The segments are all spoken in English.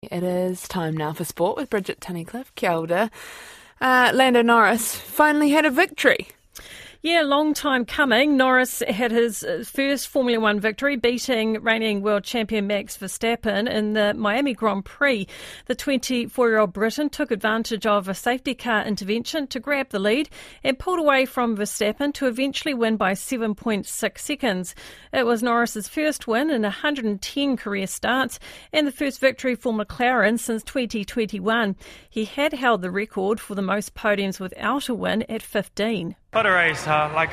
It is time now for sport with Bridget Tunnicliffe. Kia ora. Lando Norris finally had a victory. Yeah, long time coming. Norris had his first Formula One victory, beating reigning world champion Max Verstappen in the Miami Grand Prix. The 24-year-old Briton took advantage of a safety car intervention to grab the lead and pulled away from Verstappen to eventually win by 7.6 seconds. It was Norris's first win in 110 career starts and the first victory for McLaren since 2021. He had held the record for the most podiums without a win at 15. What a race,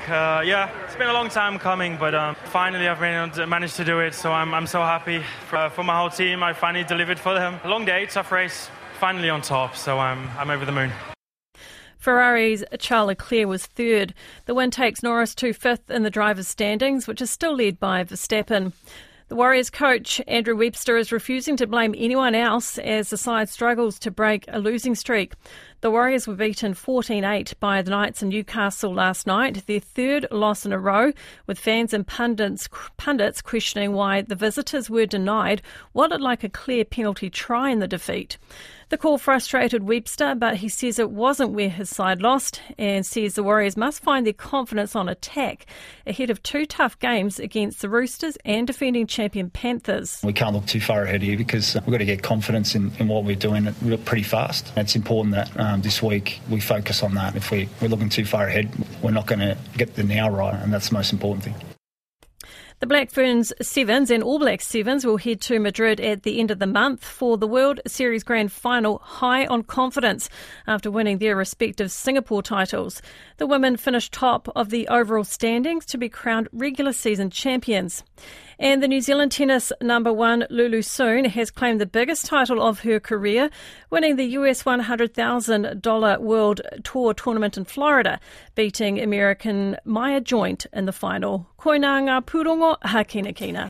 it's been a long time coming, but finally I've managed to do it, so I'm so happy for my whole team. I finally delivered for them. A long day, tough race, finally on top, so I'm over the moon. Ferrari's Charles Leclerc was third. The win takes Norris to fifth in the drivers' standings, which is still led by Verstappen. The Warriors coach, Andrew Webster, is refusing to blame anyone else as the side struggles to break a losing streak. The Warriors were beaten 14-8 by the Knights in Newcastle last night, their third loss in a row, with fans and pundits questioning why the visitors were denied what looked like a clear penalty try in the defeat. The call frustrated Webster, but he says it wasn't where his side lost and says the Warriors must find their confidence on attack ahead of two tough games against the Roosters and defending champion Panthers. We can't look too far ahead here because we've got to get confidence in what we're doing pretty fast. It's important that this week we focus on that. If we're looking too far ahead, we're not going to get the now right, and that's the most important thing. The Black Ferns Sevens and All Blacks Sevens will head to Madrid at the end of the month for the World Series Grand Final, high on confidence after winning their respective Singapore titles. The women finished top of the overall standings to be crowned regular season champions. And the New Zealand tennis number one, Lulu Soon, has claimed the biggest title of her career, winning the US $100,000 World Tour tournament in Florida, beating American Maya Joint in the final. Koinā ngā pūrongo, ha kina kina.